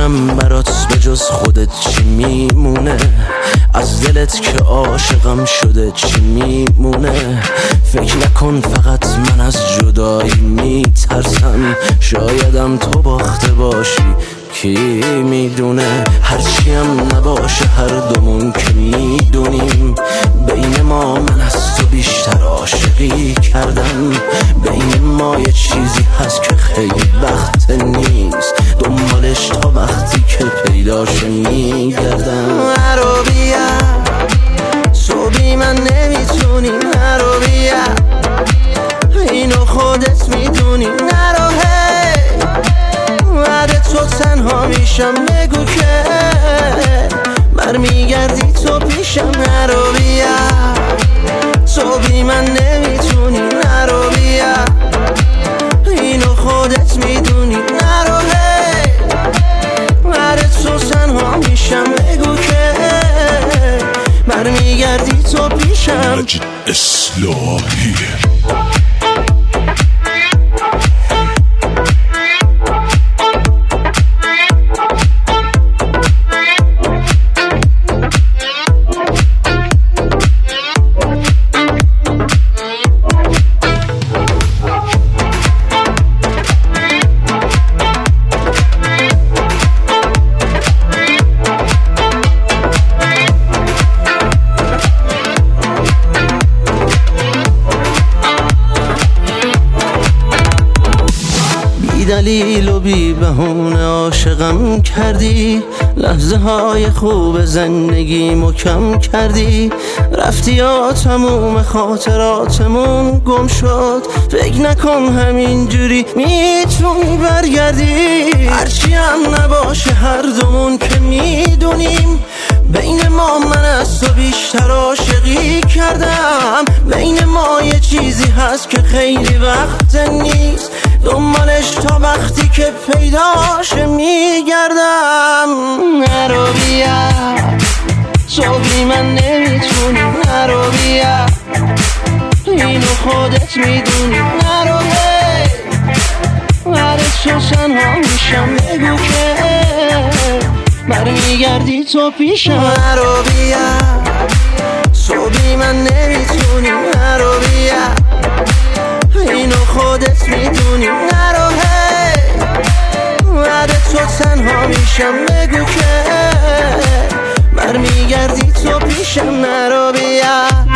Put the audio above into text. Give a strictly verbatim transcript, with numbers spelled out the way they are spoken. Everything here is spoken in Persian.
بگم برات به جز خودت چی میمونه؟ از دلت که عاشقم شده چی میمونه؟ فکر نکن فقط من از جدایی میترسم، شایدم تو باخته باشی کی میدونه؟ هرچی هم نباشه هر دومون که میدونیم بین ما من از تو بیشتر عاشقی کردم. بین ما یه چیزی هست که خیلی وقت نیست، دنبالش تا وقتی که پیداش میگردم. نرو بیا صبحی من نمیتونی، نرو بیا اینو خودت میدونی، نرو هی بعد تو تنها میشم، بگو که برمیگردی تو پیشم. نرو بیا صبحی من نمیتونی، نرو بیا اینو خودت میدونی، نرو هی بعد تو تنها میشم، بگو که برمیگردی تو پیشم. مجید اصلاحی دلیل و بی بهونه عاشقم کردی، لحظه های خوب زندگیمو کم کردی، رفتی یا تموم خاطراتمون گم شد، فکر نکن همینجوری میتونی برگردی. هرچی هم نباشه هر دومون که میدونیم بین ما من از تو بیشتر عاشقی کردم. بین ما یه چیزی هست که خیلی وقت نیست، دنبالش تا وقتی که پیداش میگردم. نرو بیا صبحی من نمیتونی، نرو بیا اینو خودت میدونی، نرو هی بعد تو تنها میشم، بگو که برمیگردی تو پیشم. نرو بیا صبحی من نمیتونی، نرو بیا اینو خودت میدونی، نرو هی بعد تو تنها میشم، بگو که برمیگردی تو پیشم. نرو بیا